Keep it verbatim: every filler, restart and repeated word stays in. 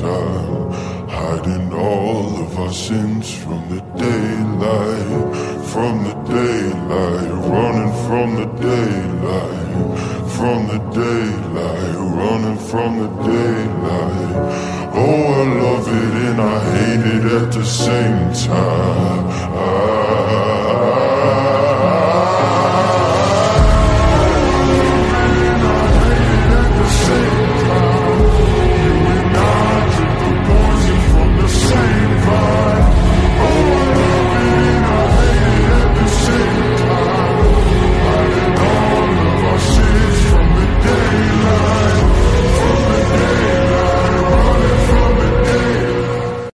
time, hiding all of our sins from the daylight, from the daylight, running from the daylight, from the daylight, running from the daylight. Oh, I love it and I hate it at the same time. I